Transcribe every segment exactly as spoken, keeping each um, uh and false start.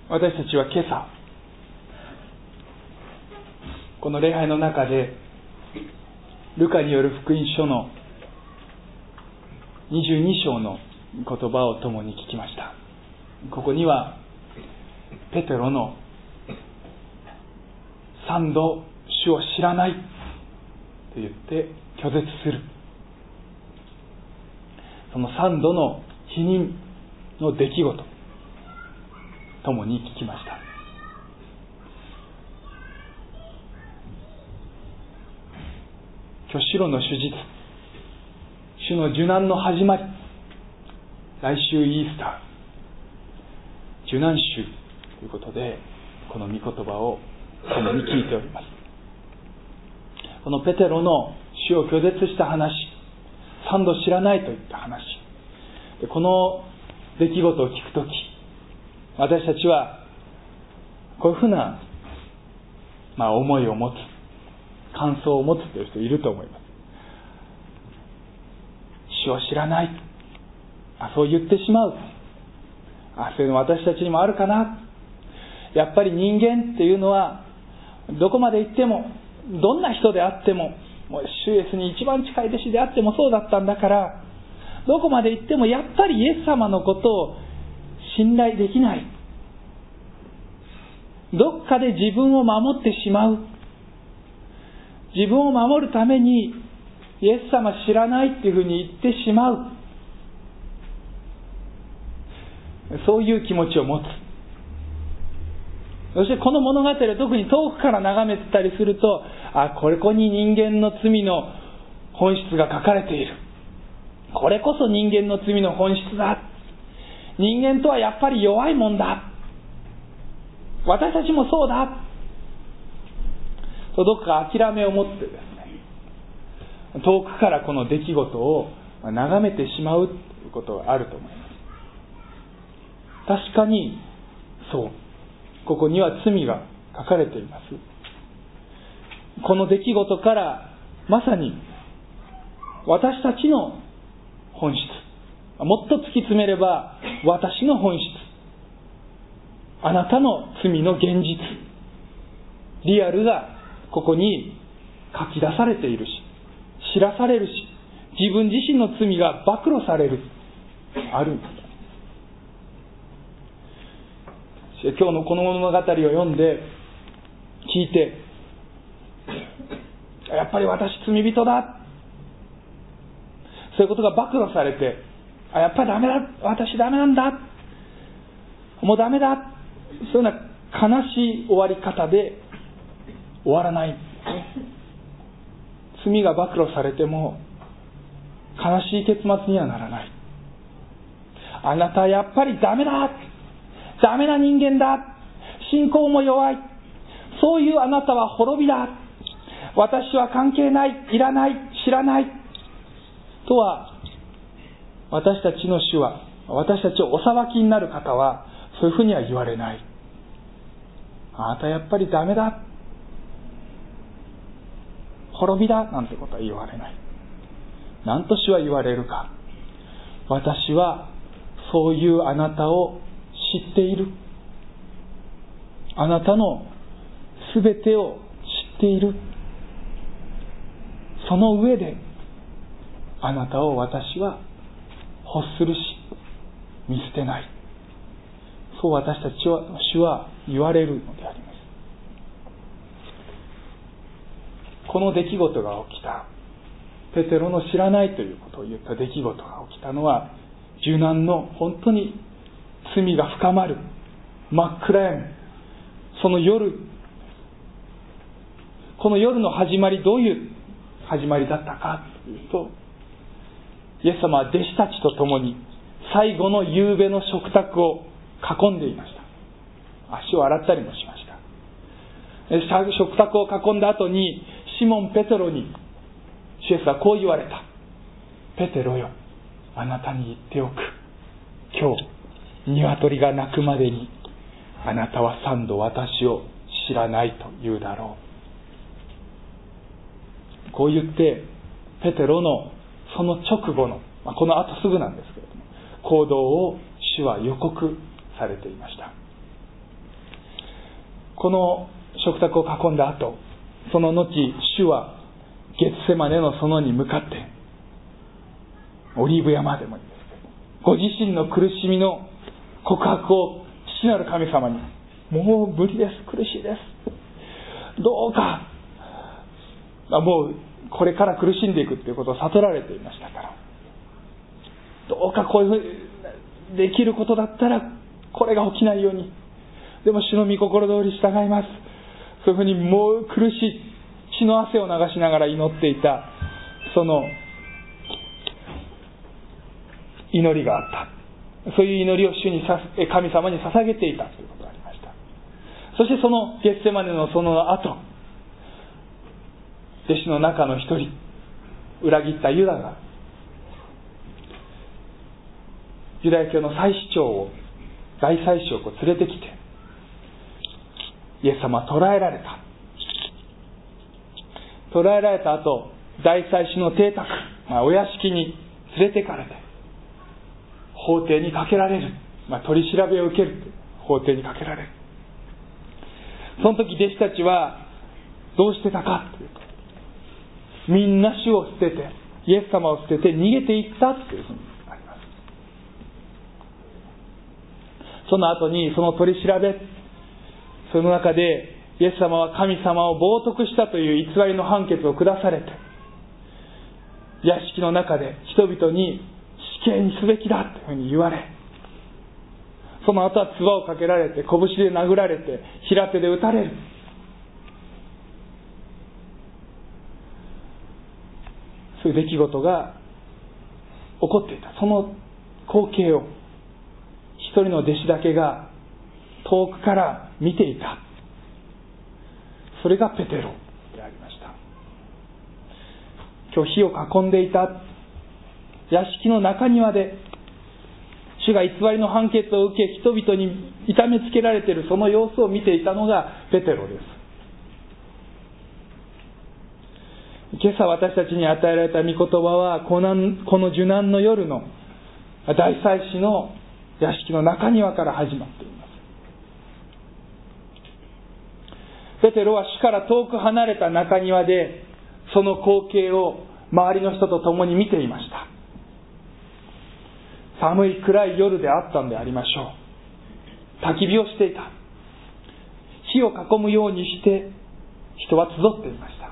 私たちは今朝、この礼拝の中でルカによる福音書のにじゅうに章の言葉を共に聞きました。ここにはペテロの三度主を知らないと言って拒絶する、その三度の否認の出来事共に聞きました。今日白の主日、主の受難の始まり、来週イースター、受難週ということで、この御言葉を共に聞いております。このペテロの主を拒絶した話、三度知らないといった話、この出来事を聞くとき、私たちはこういうふうな、まあ、思いを持つ、感想を持つという人いると思います。主を知らない、あ、そう言ってしまう、あ、そういうの私たちにもあるかな。やっぱり人間っていうのはどこまで行っても、どんな人であっても、もう主イエスに一番近い弟子であってもそうだったんだから、どこまで行ってもやっぱりイエス様のことを信頼できない。どっかで自分を守ってしまう。自分を守るためにイエス様知らないっていうふうに言ってしまう。そういう気持ちを持つ。そしてこの物語を特に遠くから眺めてたりすると、あ、これこに人間の罪の本質が書かれている。これこそ人間の罪の本質だ。人間とはやっぱり弱いもんだ。私たちもそうだ。とどこか諦めを持ってですね、遠くからこの出来事を眺めてしまうということがあると思います。確かにそう。ここには罪が書かれています。この出来事からまさに私たちの本質、もっと突き詰めれば私の本質、あなたの罪の現実、リアルがここに書き出されているし、知らされるし、自分自身の罪が暴露される、あるんです。今日のこの物語を読んで聞いて、やっぱり私罪人だ、そういうことが暴露されて、あ、やっぱりダメだ、私ダメなんだ、もうダメだ、そういうような悲しい終わり方で終わらない。罪が暴露されても悲しい結末にはならない。あなたはやっぱりダメだ、ダメな人間だ、信仰も弱い、そういうあなたは滅びだ、私は関係ない、いらない、知らないとは、私たちの主は、私たちをお裁きになる方はそういうふうには言われない。あなたやっぱりダメだ、滅びだなんてことは言われない。何と主は言われるか。私はそういうあなたを知っている。あなたのすべてを知っている。その上であなたを私は欲するし見捨てない。そう私たちは主は言われるのであります。この出来事が起きた、ペテロの知らないということを言った出来事が起きたのは、受難の本当に罪が深まる真っ暗闇、その夜、この夜の始まり、どういう始まりだったかというと、イエス様は弟子たちと共に最後の夕べの食卓を囲んでいました。足を洗ったりもしました。食卓を囲んだ後にシモン・ペテロに主イエスはこう言われた。ペテロよ、あなたに言っておく。今日鶏が鳴くまでにあなたは三度私を知らないと言うだろう。こう言ってペテロのその直後の、まあ、この後すぐなんですけれども、行動を主は予告されていました。 この食卓を囲んだ後、その後主はゲツセマネの園に向かって、オリーブ山でもいいですけど、ご自身の苦しみの告白を父なる神様に、もう無理です、苦しいです、どうか、もうこれから苦しんでいくということを悟られていましたから、どうかこういうふうにできることだったらこれが起きないように、でも主の御心通り従います、そういうふうにもう苦しい血の汗を流しながら祈っていたその祈りがあった。そういう祈りを主にさ神様に捧げていたということがありました。そしてそのゲッセマネのその後、弟子の中の一人、裏切ったユダがユダヤ教の祭司長を大祭司をこう連れてきて、イエス様は捕らえられた。捕らえられた後、大祭司の邸宅、まあ、お屋敷に連れてかれて法廷にかけられる、まあ、取り調べを受ける、法廷にかけられる。その時弟子たちはどうしてたかというと、みんな主を捨てて、イエス様を捨てて逃げていったというふうにあります。その後にその取り調べ、その中でイエス様は神様を冒涜したという偽りの判決を下されて、屋敷の中で人々に死刑にすべきだというふうに言われ、その後は唾をかけられて、拳で殴られて、平手で打たれる。そういう出来事が起こっていた。その光景を一人の弟子だけが遠くから見ていた。それがペテロでありました。今日火を囲んでいた屋敷の中庭で、主が偽りの判決を受け、人々に痛めつけられているその様子を見ていたのがペテロです。今朝私たちに与えられた御言葉は、この受難の夜の大祭司の屋敷の中庭から始まっています。ペテロは主から遠く離れた中庭で、その光景を周りの人と共に見ていました。寒い暗い夜であったのでありましょう。焚き火をしていた。火を囲むようにして人は集っていました。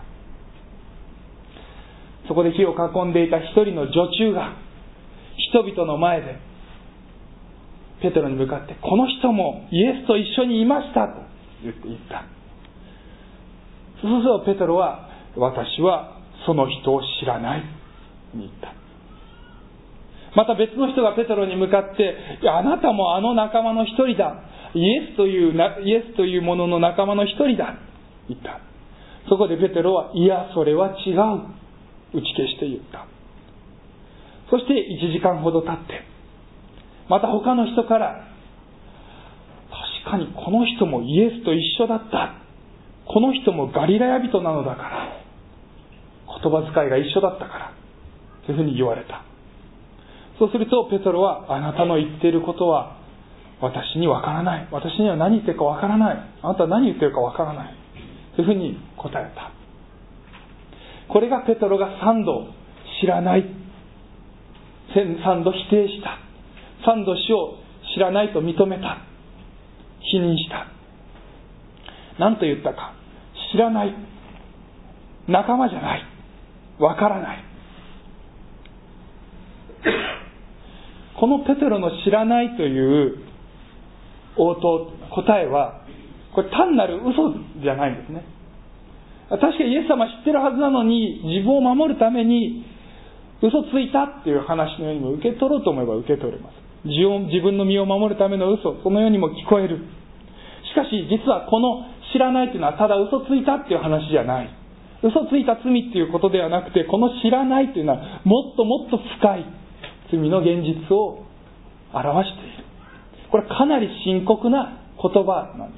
そこで火を囲んでいた一人の女中が人々の前でペテロに向かって、この人もイエスと一緒にいましたと言って言った。そうするとペテロは、私はその人を知らないと言った。また別の人がペテロに向かって、いや、あなたもあの仲間の一人だ、イエスというイエスというものの仲間の一人だ言った。そこでペテロは、いや、それは違う、打ち消して言った。そしていちじかんほど経って、また他の人から、確かにこの人もイエスと一緒だった、この人もガリラヤ人なのだから、言葉遣いが一緒だったからというふうに言われた。そうするとペテロは、あなたの言っていることは私にわからない、私には何言ってるかわからない、あなたは何言ってるかわからないというふうに答えた。これがペテロが三度知らない、三度否定した、三度主を知らないと認めた、否認した。何と言ったか、知らない、仲間じゃない、わからない。このペテロの知らないという応答、答えは、これ単なる嘘じゃないんですね。確かにイエス様知ってるはずなのに、自分を守るために嘘ついたっていう話のようにも受け取ろうと思えば受け取れます。自分の身を守るための嘘、そのようにも聞こえる。しかし実はこの知らないというのはただ嘘ついたっていう話じゃない。嘘ついた罪っていうことではなくて、この知らないというのはもっともっと深い罪の現実を表している。これはかなり深刻な言葉なんです。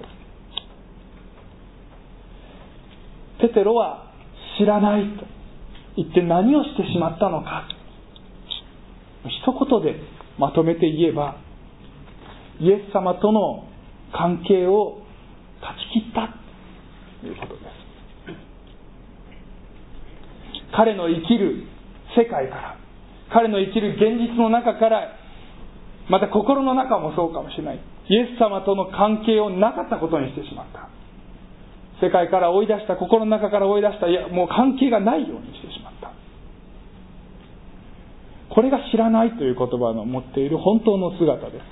ペテロは知らないと言って何をしてしまったのか、一言でまとめて言えば、イエス様との関係を断ち切ったということです。彼の生きる世界から、彼の生きる現実の中から、また心の中もそうかもしれない、イエス様との関係をなかったことにしてしまった。世界から追い出した、心の中から追い出した、いやもう関係がないようにしてしまった。これが知らないという言葉の持っている本当の姿です。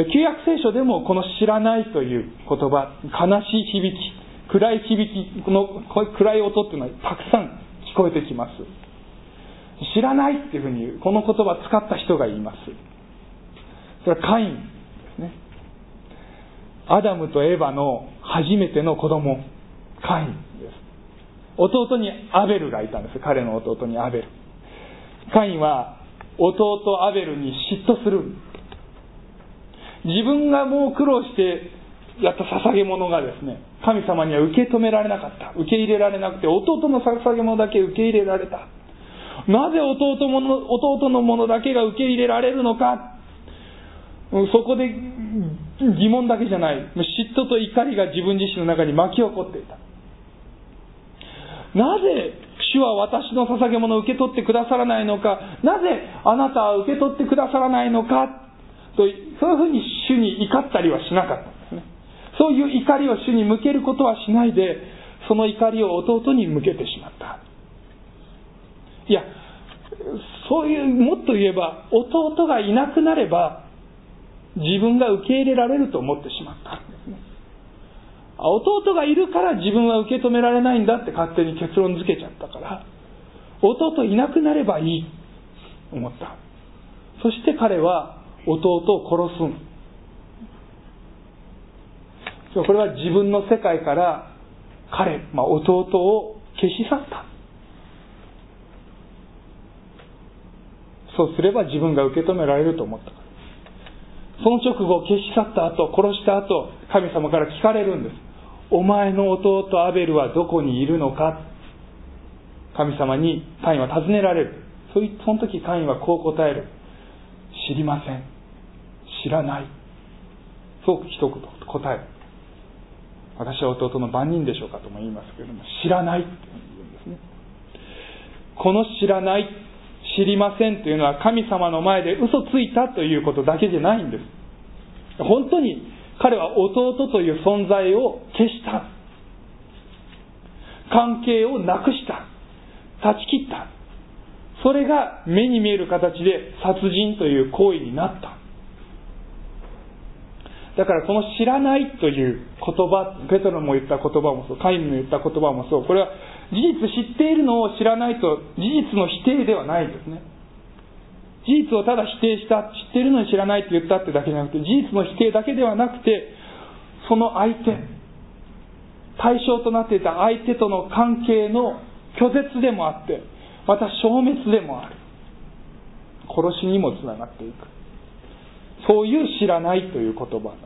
旧約聖書でもこの知らないという言葉、悲しい響き、暗い響き、この暗い音っていうのはたくさん聞こえてきます。知らないっていうふうに言う、この言葉を使った人がいます。それはカインですね。アダムとエバの初めての子供、カインです。弟にアベルがいたんです。彼の弟にアベル。カインは弟アベルに嫉妬する。自分がもう苦労してやった捧げ物がですね、神様には受け止められなかった。受け入れられなくて、弟の捧げ物だけ受け入れられた。なぜ弟もの、弟のものだけが受け入れられるのか。そこで疑問だけじゃない、嫉妬と怒りが自分自身の中に巻き起こっていた。なぜ主は私の捧げ物を受け取ってくださらないのか、なぜあなたは受け取ってくださらないのかと、そういうふうに主に怒ったりはしなかったんですね。そういう怒りを主に向けることはしないで、その怒りを弟に向けてしまった。いや、そういう、もっと言えば弟がいなくなれば自分が受け入れられると思ってしまったんですね。弟がいるから自分は受け止められないんだって勝手に結論付けちゃったから、弟いなくなればいいと思った。そして彼は弟を殺すん。これは自分の世界から彼、まあ、弟を消し去った。そうすれば自分が受け止められると思ったから。その直後、消し去った後、殺した後、神様から聞かれるんです。お前の弟アベルはどこにいるのか。神様にカインは尋ねられる。その時カインはこう答える。知りません。知らない。そう一言答える。私は弟の番人でしょうかとも言いますけれども、知らないって言うんですね。この知らない、知りませんというのは神様の前で嘘ついたということだけじゃないんです。本当に彼は弟という存在を消した。関係をなくした。断ち切った。それが目に見える形で殺人という行為になった。だからこの知らないという言葉、ペトロも言った言葉もそう、カインの言った言葉もそう、これは事実知っているのを知らないと事実の否定ではないですね。事実をただ否定した、知っているのに知らないって言ったってだけじゃなくて、事実の否定だけではなくて、その相手、対象となっていた相手との関係の拒絶でもあって、また消滅でもある。殺しにもつながっていく。そういう知らないという言葉なんです。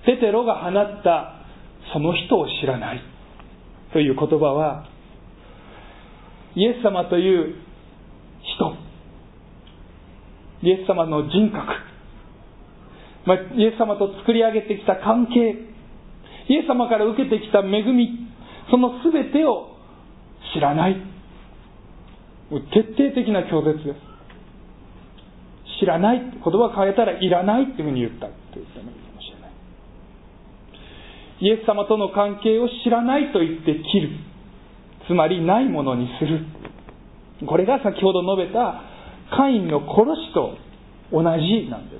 ペテロが放ったその人を知らないという言葉は、イエス様という人、イエス様の人格、まあ、イエス様と作り上げてきた関係、イエス様から受けてきた恵み、その全てを知らない。徹底的な拒絶です。知らない、言葉を変えたらいらないっていうふうに言ったと言ってもいいかもしれない。イエス様との関係を知らないと言って切る。つまりないものにする。これが先ほど述べたカインの殺しと同じなんです。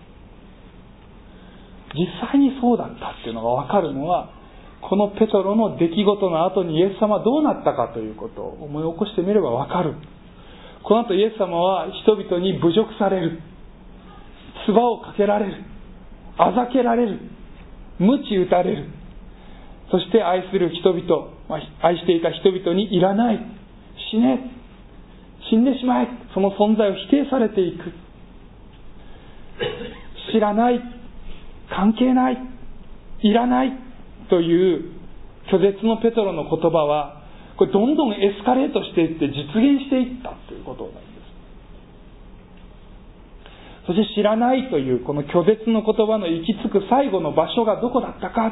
実際にそうだったっていうのが分かるのは、このペトロの出来事の後にイエス様はどうなったかということを思い起こしてみれば分かる。この後イエス様は人々に侮辱される、唾をかけられる、あざけられる、鞭打たれる。そして愛する人々、愛していた人々にいらない、死ね、死んでしまえ、その存在を否定されていく。知らない、関係ない、いらないという拒絶のペトロの言葉は、これどんどんエスカレートしていって実現していったということなんです。 そして知らないというこの拒絶の言葉の行き着く最後の場所がどこだったか。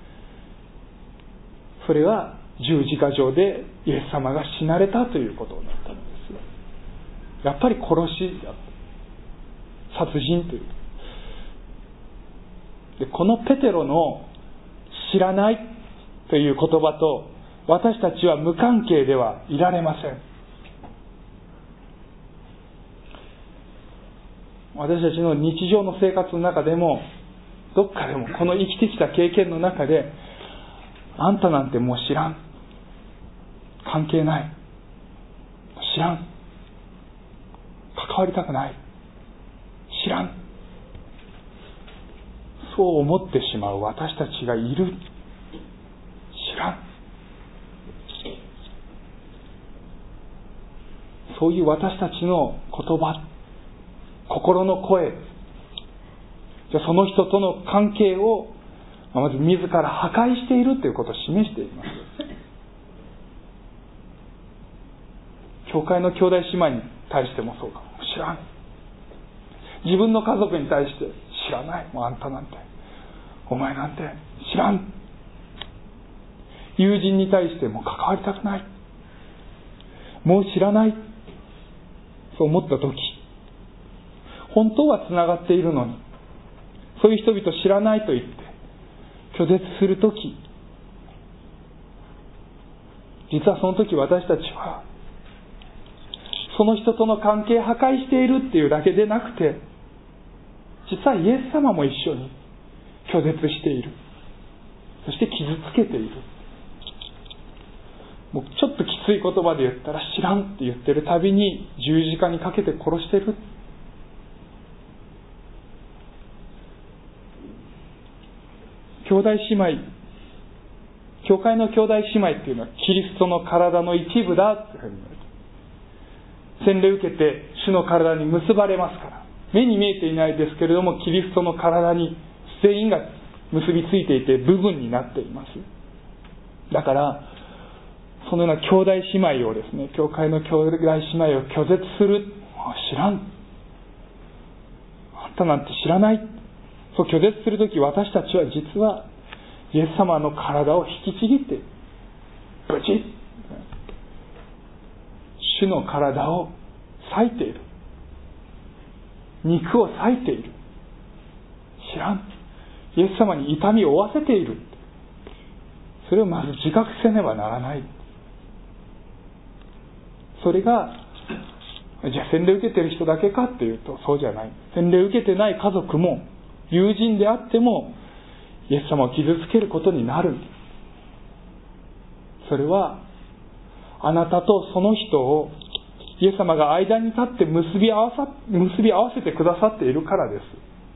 それは十字架上でイエス様が死なれたということになったのです。やっぱり殺しだ、殺人という。でこのペテロの知らないという言葉と私たちは無関係ではいられません。私たちの日常の生活の中でもどっかでもこの生きてきた経験の中で、あんたなんてもう知らん、関係ない、知らん、関わりたくない、知らん、そう思ってしまう私たちがいる。知らん、そういう私たちの言葉、心の声、じゃあその人との関係をまず自ら破壊しているということを示しています。教会の兄弟姉妹に対してもそうかも。知らん。自分の家族に対して知らない。もうあんたなんて、お前なんて知らん。友人に対しても関わりたくない。もう知らない。そう思ったとき、本当はつながっているのに、そういう人々知らないと言って拒絶するとき、実はその時私たちはその人との関係を破壊しているっていうだけでなくて、実はイエス様も一緒に拒絶している。そして傷つけている。もうちょっときつい言葉で言ったら知らんって言ってるたびに十字架にかけて殺してる。兄弟姉妹、教会の兄弟姉妹っていうのはキリストの体の一部だというふうに言われて、洗礼を受けて主の体に結ばれますから、目に見えていないですけれどもキリストの体に全員が結びついていて部分になっています。だからそのような兄弟姉妹をですね、教会の兄弟姉妹を拒絶する、知らん、あんたなんて知らない、そう拒絶するとき、私たちは実はイエス様の体を引きちぎってブチッ、主の体を裂いている、肉を裂いている、知らん、イエス様に痛みを負わせている。それをまず自覚せねばならない。それがじゃあ洗礼を受けている人だけかっていうとそうじゃない。洗礼を受けてない家族も友人であってもイエス様を傷つけることになる。それはあなたとその人をイエス様が間に立って結び合わさ、結び合わせてくださっているからです。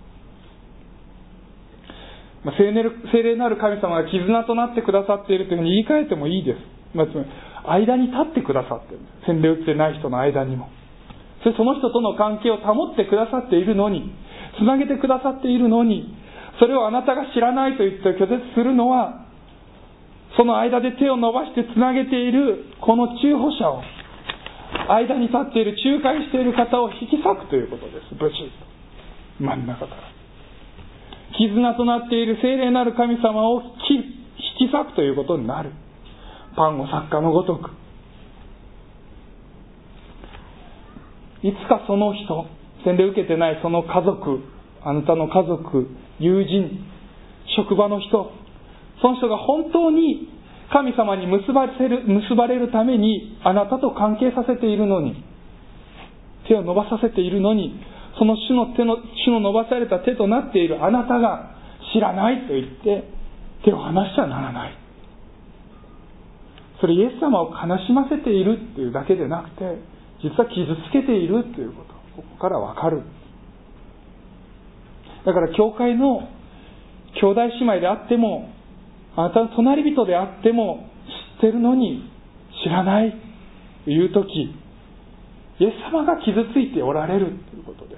まあ、聖霊なる神様が絆となってくださっているというふうに言い換えてもいいです。まあ、つまり間に立ってくださっている。洗礼を受けてない人の間にも。それその人との関係を保ってくださっているのに、つなげてくださっているのに、それをあなたが知らないと言って拒絶するのは、その間で手を伸ばしてつなげているこの中保者を、間に立っている仲介している方を引き裂くということです。ブチッと真ん中から絆となっている聖霊なる神様を引き裂くということになる。パンを裂かのごとく、いつかその人、洗礼を受けてないその家族、あなたの家族、友人、職場の人、その人が本当に神様に結ばせる、結ばれるためにあなたと関係させているのに、手を伸ばさせているのに、その主の手の、主の伸ばされた手となっているあなたが知らないと言って手を離しちゃならない。それイエス様を悲しませているというだけでなくて、実は傷つけているということ、ここからわかる。だから教会の兄弟姉妹であっても、あなたの隣人であっても知ってるのに知らないというとき、イエス様が傷ついておられるということです。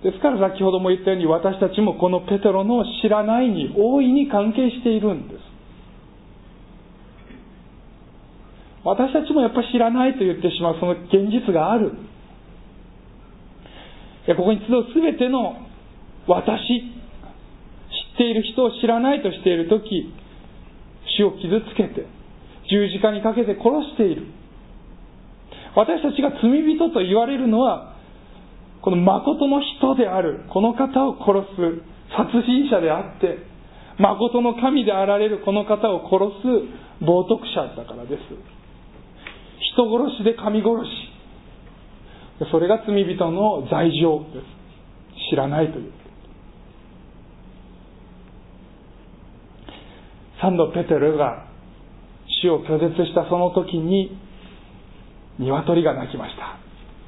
ですから先ほども言ったように、私たちもこのペテロの知らないに大いに関係しているんです。私たちもやっぱり知らないと言ってしまうその現実がある。 やここに集うすべての私、知っている人を知らないとしているとき、主を傷つけて十字架にかけて殺している。私たちが罪人と言われるのは、この誠の人であるこの方を殺す殺人者であって、誠の神であられるこの方を殺す冒涜者だからです。人殺しで神殺し、それが罪人の罪状です。知らないという。サンドペテロが主を拒絶したその時に鶏が鳴きました。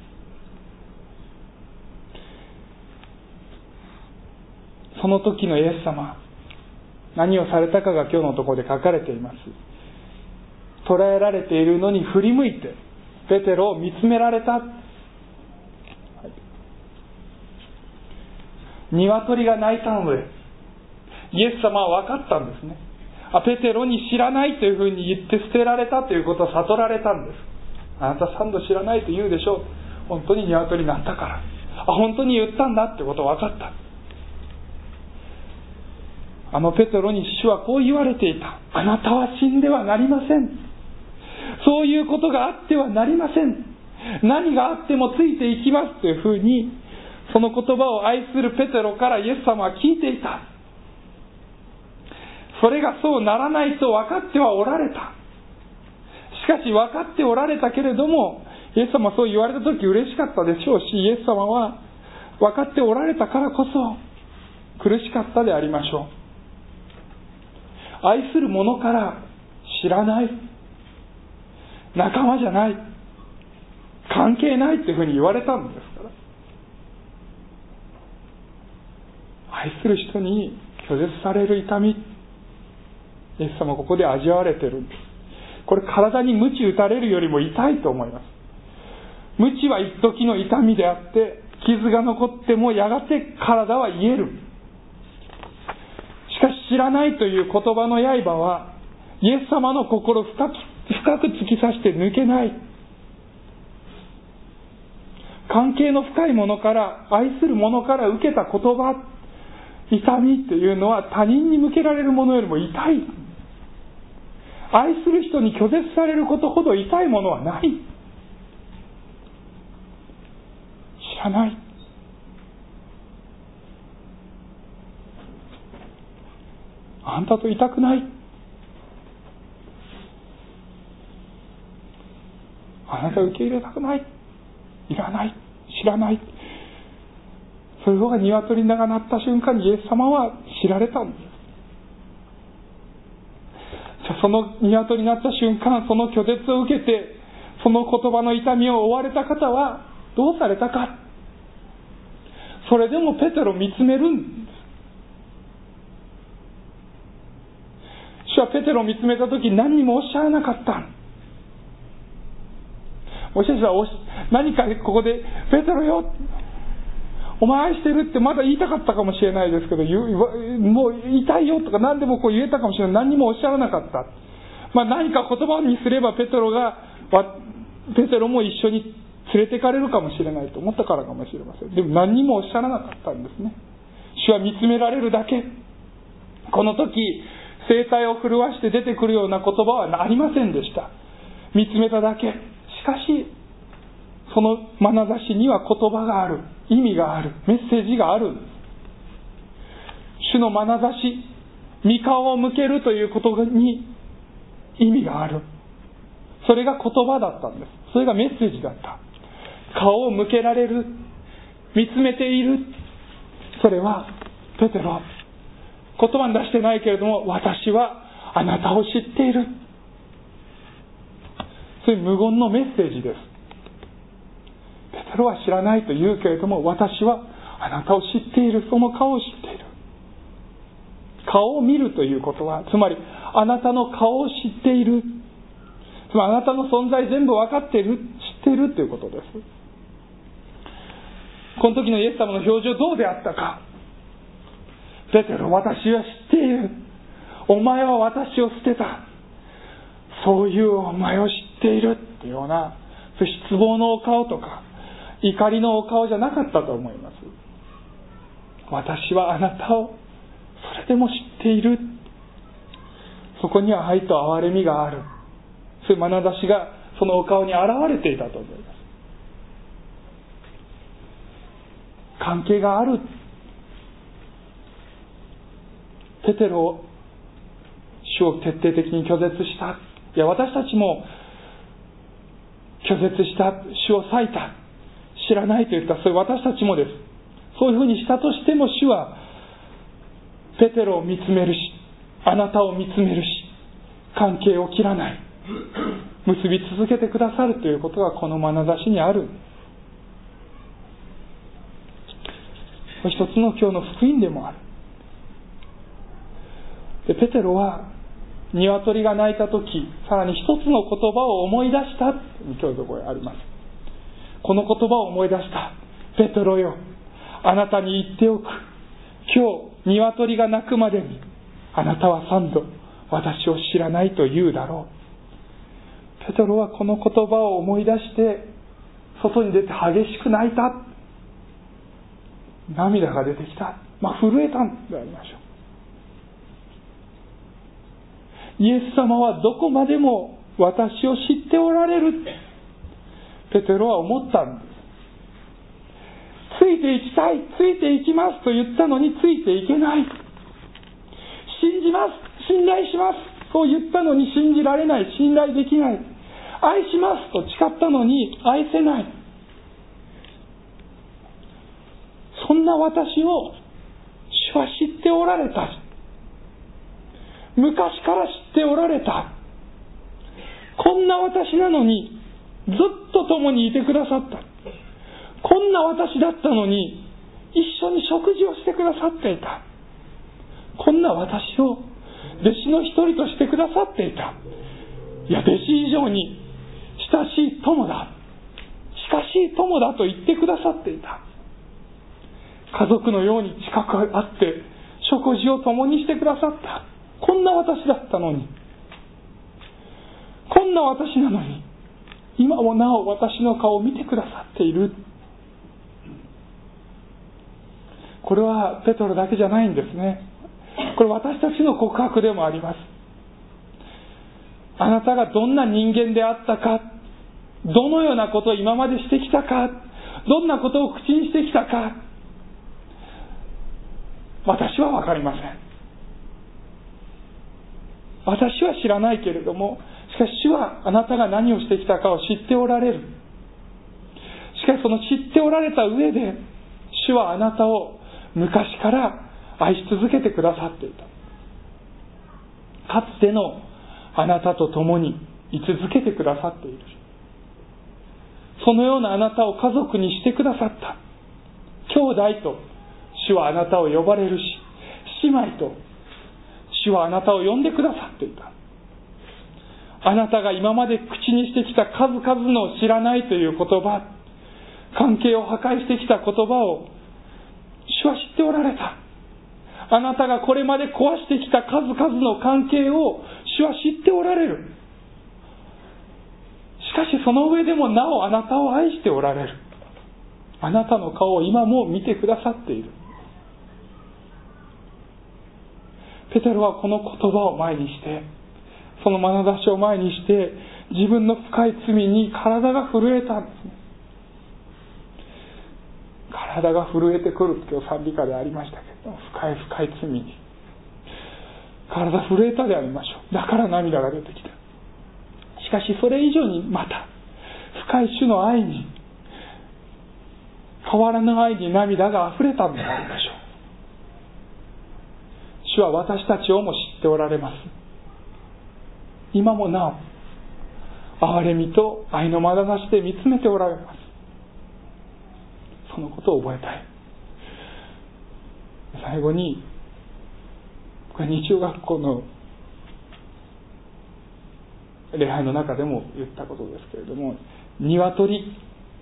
その時のイエス様、何をされたかが今日のところで書かれています。捕らえられているのに振り向いてペテロを見つめられた。鶏が鳴いたのでイエス様は分かったんですね。あ、ペテロに知らないというふうに言って捨てられたということを悟られたんです。あなた三度知らないと言うでしょう。本当に鶏になったから。あ、本当に言ったんだってことを分かった。あのペテロに主はこう言われていた。あなたは死んではなりません。そういうことがあってはなりません。何があってもついていきますというふうに、その言葉を愛するペテロからイエス様は聞いていた。それがそうならないと分かってはおられた。しかし分かっておられたけれども、イエス様はそう言われたとき嬉しかったでしょうし、イエス様は分かっておられたからこそ苦しかったでありましょう。愛する者から知らない、仲間じゃない、関係ないっていうふうに言われたんですから。愛する人に拒絶される痛み、イエス様はここで味わわれているんです。これ体に鞭打たれるよりも痛いと思います。鞭は一時の痛みであって、傷が残ってもやがて体は癒える。しかし知らないという言葉の刃はイエス様の心を深く深く突き刺して抜けない。関係の深いものから、愛する者から受けた言葉、痛みっていうのは他人に向けられるものよりも痛い。愛する人に拒絶されることほど痛いものはない。知らない。あんたといたくない。あなたを受け入れたくない。いらない。知らない。それが鶏が鳴った瞬間にイエス様は知られたんです。その鶏になった瞬間、その拒絶を受けて、その言葉の痛みを負われた方はどうされたか。それでもペテロを見つめるんです。主はペテロを見つめたとき何にもおっしゃらなかった。もしかしたら何かここでペテロよ、お前愛してるってまだ言いたかったかもしれないですけど、もう言いたいよとか何でもこう言えたかもしれない。何にもおっしゃらなかった。まあ、何か言葉にすればペテロがペテロも一緒に連れてかれるかもしれないと思ったからかもしれません。でも何にもおっしゃらなかったんですね。主は見つめられるだけ。この時声帯を震わして出てくるような言葉はありませんでした。見つめただけ。しかしその眼差しには言葉がある、意味がある、メッセージがある。主の眼差し、御顔を向けるということに意味がある。それが言葉だったんです。それがメッセージだった。顔を向けられる、見つめている。それはペテロ、言葉に出してないけれども、私はあなたを知っている。そういう無言のメッセージです。ペテロは知らないと言うけれども、私はあなたを知っている。その顔を知っている。顔を見るということは、つまりあなたの顔を知っている。つまりあなたの存在全部分かっている、知っているということです。この時のイエス様の表情どうであったか。ペテロ、私は知っている。お前は私を捨てた。そういうお前を知っているというような、失望のお顔とか、 怒りのお顔じゃなかったと思います。私はあなたをそれでも知っている。そこには愛と憐れみがある。そういう眼差しがそのお顔に現れていたと思います。関係がある。ペテロを主を徹底的に拒絶した。いや、私たちも拒絶した。主を裂いた。知らないと言った。そういう私たちもです。そういうふうにしたとしても、主はペテロを見つめるし、あなたを見つめるし、関係を切らない、結び続けてくださるということがこの眼差しにある。一つの今日の福音でもある。でペテロは鶏が鳴いたとき、さらに一つの言葉を思い出した。今日のところにあります。この言葉を思い出した。ペテロよ、あなたに言っておく。今日鶏が鳴くまでにあなたは三度私を知らないと言うだろう。ペテロはこの言葉を思い出して外に出て激しく泣いた。涙が出てきた。まあ震えたんでありましょう。イエス様はどこまでも私を知っておられる。ペテロは思ったんです。ついていきたい、ついていきますと言ったのについていけない。信じます、信頼します、そう言ったのに信じられない、信頼できない。愛しますと誓ったのに愛せない。そんな私を主は知っておられた。昔から知っておられた。こんな私なのにずっと共にいてくださった。こんな私だったのに一緒に食事をしてくださっていた。こんな私を弟子の一人としてくださっていた。いや、弟子以上に親しい友だ、近しい友だと言ってくださっていた。家族のように近くあって食事を共にしてくださった。こんな私だったのに、こんな私なのに今もなお私の顔を見てくださっている。これはペトロだけじゃないんですね。これ私たちの告白でもあります。あなたがどんな人間であったか、どのようなことを今までしてきたか、どんなことを口にしてきたか、私は分かりません。私は知らないけれども、しかし主はあなたが何をしてきたかを知っておられる。しかしその知っておられた上で、主はあなたを昔から愛し続けてくださっていた。かつてのあなたと共に居続けてくださっている。そのようなあなたを家族にしてくださった。兄弟と主はあなたを呼ばれるし、姉妹と主はあなたを呼んでくださっていた。あなたが今まで口にしてきた数々の知らないという言葉、関係を破壊してきた言葉を主は知っておられた。あなたがこれまで壊してきた数々の関係を主は知っておられる。しかしその上でもなおあなたを愛しておられる。あなたの顔を今も見てくださっている。ペテロはこの言葉を前にして、その眼差しを前にして、自分の深い罪に体が震えたんですね。体が震えてくると今日賛美歌でありましたけど、深い深い罪に体震えたでありましょう。だから涙が出てきた。しかしそれ以上にまた深い主の愛に、変わらぬ愛に涙が溢れたんでありましょう。主は私たちをも知っておられます。今もなお憐れみと愛の眼差しで見つめておられます。そのことを覚えたい。最後に、これ日曜学校の礼拝の中でも言ったことですけれども、鶏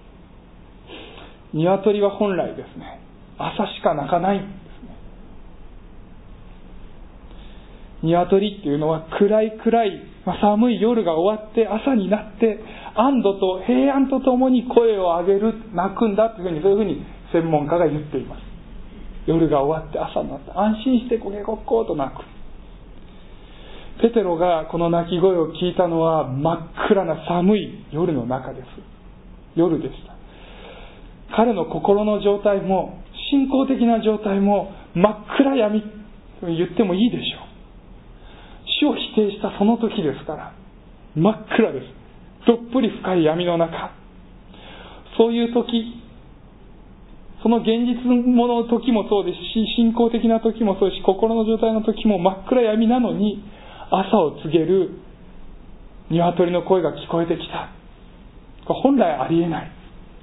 鶏は本来ですね、朝しか鳴かないんですね。 鶏っていうのは暗い暗い、まあ、寒い夜が終わって朝になって安堵と平安とともに声を上げる、鳴くんだというふうに、そういうふうに専門家が言っています。夜が終わって朝になって安心してこけこっこうと鳴く。ペテロがこの鳴き声を聞いたのは真っ暗な寒い夜の中です。夜でした。彼の心の状態も信仰的な状態も真っ暗闇と言ってもいいでしょう。死を否定したその時ですから、真っ暗です。どっぷり深い闇の中。そういう時、その現実もの時もそうですし、信仰的な時もそうですし、心の状態の時も真っ暗闇なのに、朝を告げる鶏の声が聞こえてきた。本来ありえない。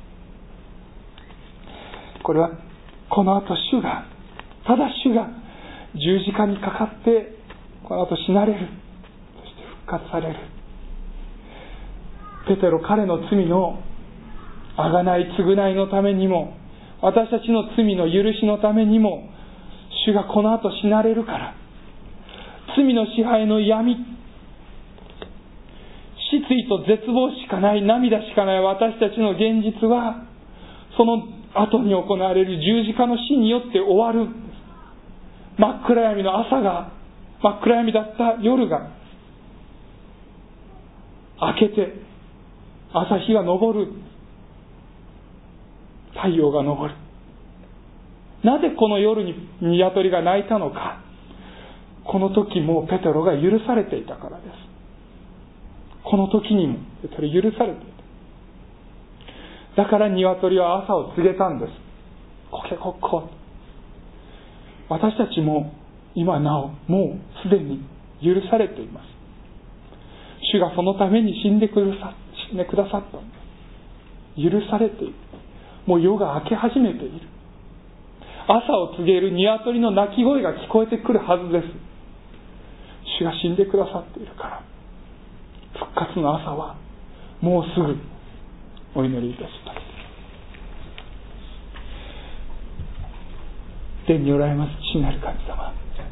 これはこの後主が、ただ主が十字架にかかってこの後死なれる、そして復活される。ペテロ、彼の罪の贖い償いのためにも、私たちの罪の許しのためにも、主がこの後死なれるから、罪の支配の闇、失意と絶望しかない、涙しかない私たちの現実は、その後に行われる十字架の死によって終わる。真っ暗闇の朝が、真っ暗闇だった夜が明けて、朝日が昇る、太陽が昇る。なぜこの夜に鶏が鳴いたのか。この時もペテロが許されていたからです。この時にもペテロ許されていた。だから鶏は朝を告げたんです。こけこっこ。私たちも今なおもうすでに許されています。主がそのために死んでくださ、死んでくださったんです。許されている。もう夜が明け始めている。朝を告げる鶏の鳴き声が聞こえてくるはずです。主が死んでくださっているから、復活の朝はもうすぐ。お祈りいたします。天におられます父なる神様、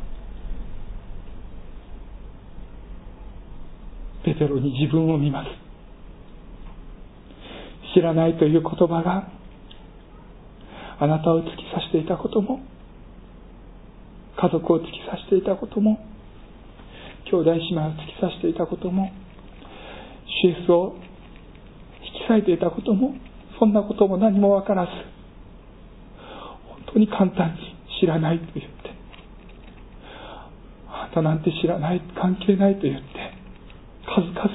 ペテロに自分を見ます。知らないという言葉があなたを突き刺していたことも、家族を突き刺していたことも、兄弟姉妹を突き刺していたことも、主イエスを引き裂いていたことも、そんなことも何も分からず、本当に簡単に知らないと言って、あなたなんて知らない、関係ないと言って、数々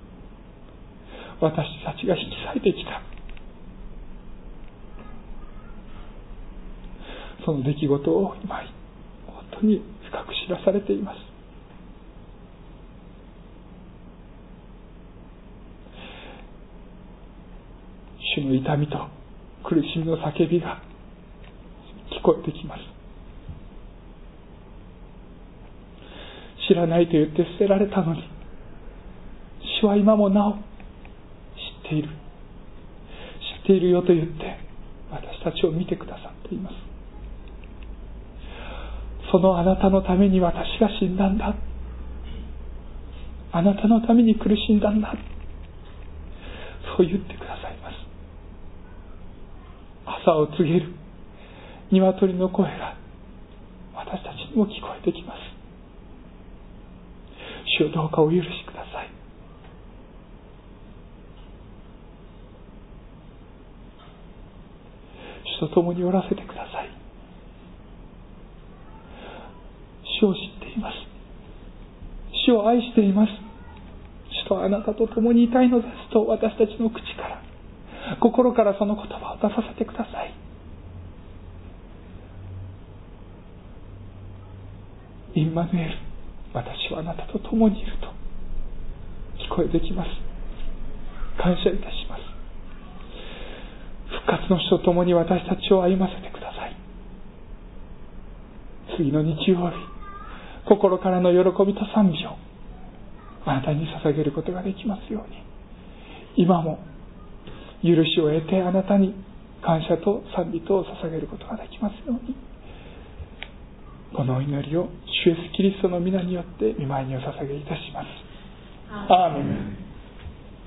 私たちが引き裂いてきた。その出来事を今本当に深く知らされています。主の痛みと苦しみの叫びが聞こえてきます。知らないと言って捨てられたのに、主は今もなお知っている、知っているよと言って私たちを見てくださっています。そのあなたのために私が死んだんだ、あなたのために苦しんだんだ、そう言ってくださいます。朝を告げる鶏の声が私たちにも聞こえてきます。主をどうかお許しください。主と共におらせてください。主を知っています。主を愛しています。主とあなたと共にいたいのですと、私たちの口から心からその言葉を出させてください。インマヌエル、私はあなたと共にいると聞こえてきます。感謝いたします。復活の主と共に私たちを歩ませてください。次の日曜日、心からの喜びと賛美をあなたに捧げることができますように、今も許しを得てあなたに感謝と賛美とを捧げることができますように、 このお祈りを主イエスキリストの皆によって御前にお捧げいたします。アーメン。